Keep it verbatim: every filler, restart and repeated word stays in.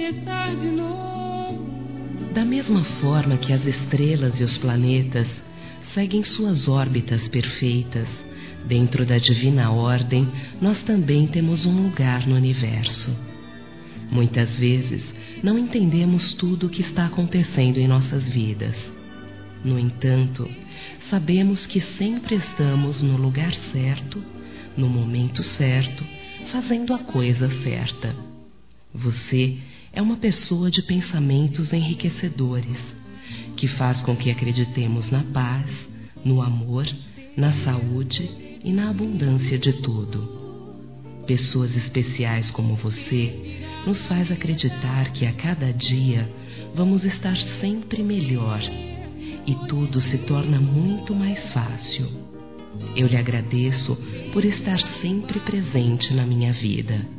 começar de novo. Da mesma forma que as estrelas e os planetas seguem suas órbitas perfeitas, dentro da divina ordem, nós também temos um lugar no universo. Muitas vezes, não entendemos tudo o que está acontecendo em nossas vidas. No entanto, sabemos que sempre estamos no lugar certo, no momento certo, fazendo a coisa certa. Você é uma pessoa de pensamentos enriquecedores, que faz com que acreditemos na paz, no amor, na saúde e na abundância de tudo. Pessoas especiais como você nos faz acreditar que a cada dia vamos estar sempre melhor e tudo se torna muito mais fácil. Eu lhe agradeço por estar sempre presente na minha vida.